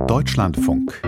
Deutschlandfunk.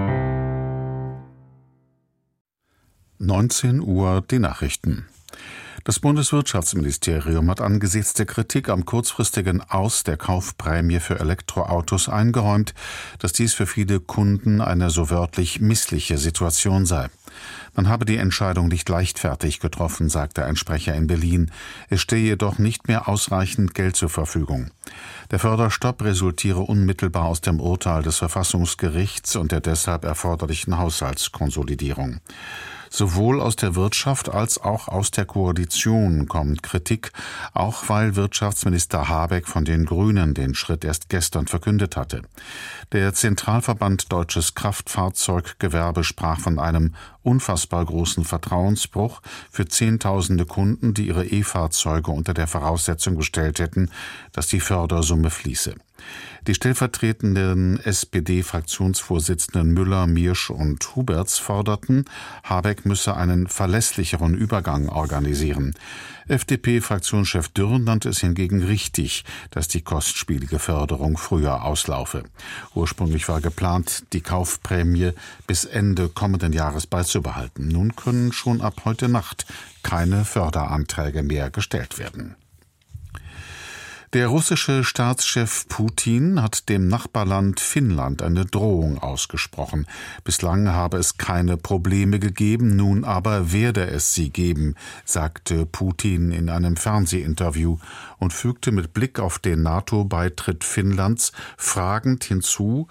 19 Uhr die Nachrichten. Das Bundeswirtschaftsministerium hat angesichts der Kritik am kurzfristigen Aus der Kaufprämie für Elektroautos eingeräumt, dass dies für viele Kunden eine so wörtlich missliche Situation sei. Man habe die Entscheidung nicht leichtfertig getroffen, sagte ein Sprecher in Berlin. Es stehe jedoch nicht mehr ausreichend Geld zur Verfügung. Der Förderstopp resultiere unmittelbar aus dem Urteil des Verfassungsgerichts und der deshalb erforderlichen Haushaltskonsolidierung. Sowohl aus der Wirtschaft als auch aus der Koalition kommt Kritik, auch weil Wirtschaftsminister Habeck von den Grünen den Schritt erst gestern verkündet hatte. Der Zentralverband Deutsches Kraftfahrzeuggewerbe sprach von einem unfassbar großen Vertrauensbruch für Zehntausende Kunden, die ihre E-Fahrzeuge unter der Voraussetzung bestellt hätten, dass die Fördersumme fließe. Die stellvertretenden SPD-Fraktionsvorsitzenden Müller, Miersch und Huberts forderten, Habeck müsse einen verlässlicheren Übergang organisieren. FDP-Fraktionschef Dürr nannte es hingegen richtig, dass die kostspielige Förderung früher auslaufe. Ursprünglich war geplant, die Kaufprämie bis Ende kommenden Jahres beizubehalten. Nun können schon ab heute Nacht keine Förderanträge mehr gestellt werden. Der russische Staatschef Putin hat dem Nachbarland Finnland eine Drohung ausgesprochen. Bislang habe es keine Probleme gegeben, nun aber werde es sie geben, sagte Putin in einem Fernsehinterview und fügte mit Blick auf den NATO-Beitritt Finnlands fragend hinzu: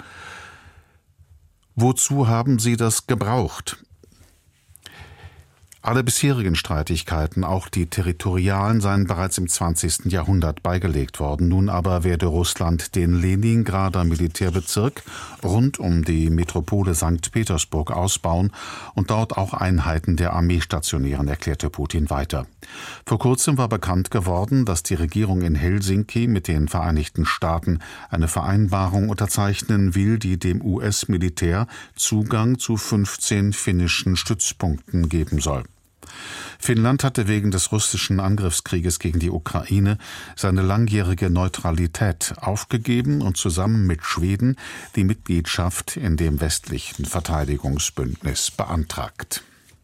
Wozu haben Sie das gebraucht? Alle bisherigen Streitigkeiten, auch die territorialen, seien bereits im 20. Jahrhundert beigelegt worden. Nun aber werde Russland den Leningrader Militärbezirk rund um die Metropole St. Petersburg ausbauen und dort auch Einheiten der Armee stationieren, erklärte Putin weiter. Vor kurzem war bekannt geworden, dass die Regierung in Helsinki mit den Vereinigten Staaten eine Vereinbarung unterzeichnen will, die dem US-Militär Zugang zu 15 finnischen Stützpunkten geben soll. Finnland hatte wegen des russischen Angriffskrieges gegen die Ukraine seine langjährige Neutralität aufgegeben und zusammen mit Schweden die Mitgliedschaft in dem westlichen Verteidigungsbündnis beantragt.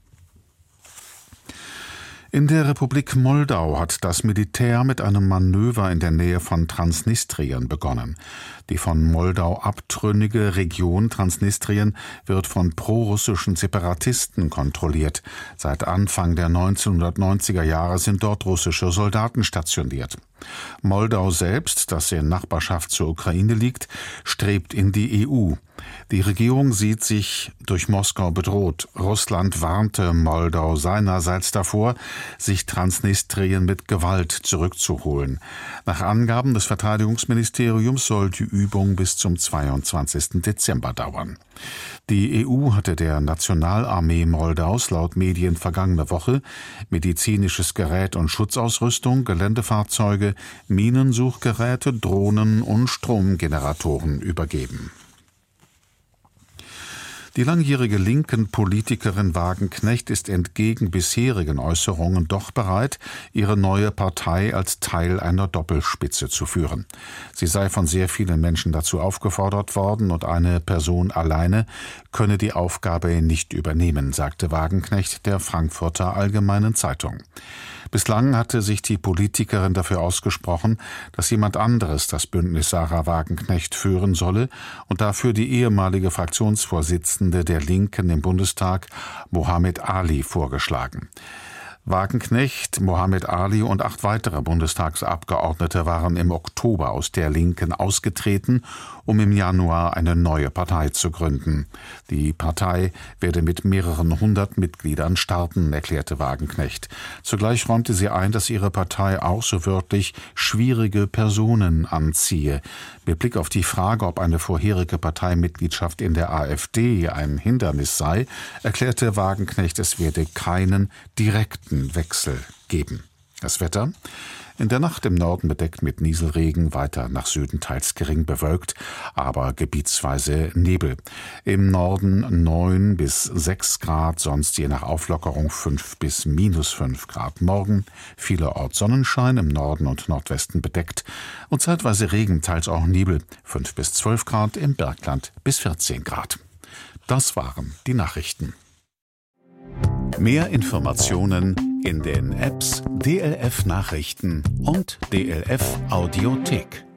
In der Republik Moldau hat das Militär mit einem Manöver in der Nähe von Transnistrien begonnen. Die von Moldau abtrünnige Region Transnistrien wird von prorussischen Separatisten kontrolliert. Seit Anfang der 1990er Jahre sind dort russische Soldaten stationiert. Moldau selbst, das in Nachbarschaft zur Ukraine liegt, strebt in die EU. Die Regierung sieht sich durch Moskau bedroht. Russland warnte Moldau seinerseits davor, sich Transnistrien mit Gewalt zurückzuholen. Nach Angaben des Verteidigungsministeriums soll die Übung bis zum 22. Dezember dauern. Die EU hatte der Nationalarmee Moldaus laut Medien vergangene Woche medizinisches Gerät und Schutzausrüstung, Geländefahrzeuge, Minensuchgeräte, Drohnen und Stromgeneratoren übergeben. Die langjährige linken Politikerin Wagenknecht ist entgegen bisherigen Äußerungen doch bereit, ihre neue Partei als Teil einer Doppelspitze zu führen. Sie sei von sehr vielen Menschen dazu aufgefordert worden und eine Person alleine könne die Aufgabe nicht übernehmen, sagte Wagenknecht der Frankfurter Allgemeinen Zeitung. Bislang hatte sich die Politikerin dafür ausgesprochen, dass jemand anderes das Bündnis Sarah Wagenknecht führen solle und dafür die ehemalige Fraktionsvorsitzende der Linken im Bundestag, Mohammed Ali, vorgeschlagen. Wagenknecht, Mohammed Ali und 8 weitere Bundestagsabgeordnete waren im Oktober aus der Linken ausgetreten, um im Januar eine neue Partei zu gründen. Die Partei werde mit mehreren 100 Mitgliedern starten, erklärte Wagenknecht. Zugleich räumte sie ein, dass ihre Partei auch so wörtlich schwierige Personen anziehe. Mit Blick auf die Frage, ob eine vorherige Parteimitgliedschaft in der AfD ein Hindernis sei, erklärte Wagenknecht, es werde keinen direkten Wechsel geben. Das Wetter: In der Nacht im Norden bedeckt mit Nieselregen, weiter nach Süden teils gering bewölkt, aber gebietsweise Nebel. Im Norden 9 bis 6 Grad, sonst je nach Auflockerung 5 bis -5 Grad. Morgen vielerorts Sonnenschein, im Norden und Nordwesten bedeckt und zeitweise Regen, teils auch Nebel, 5 bis 12 Grad, im Bergland bis 14 Grad. Das waren die Nachrichten. Mehr Informationen in den Apps DLF Nachrichten und DLF Audiothek.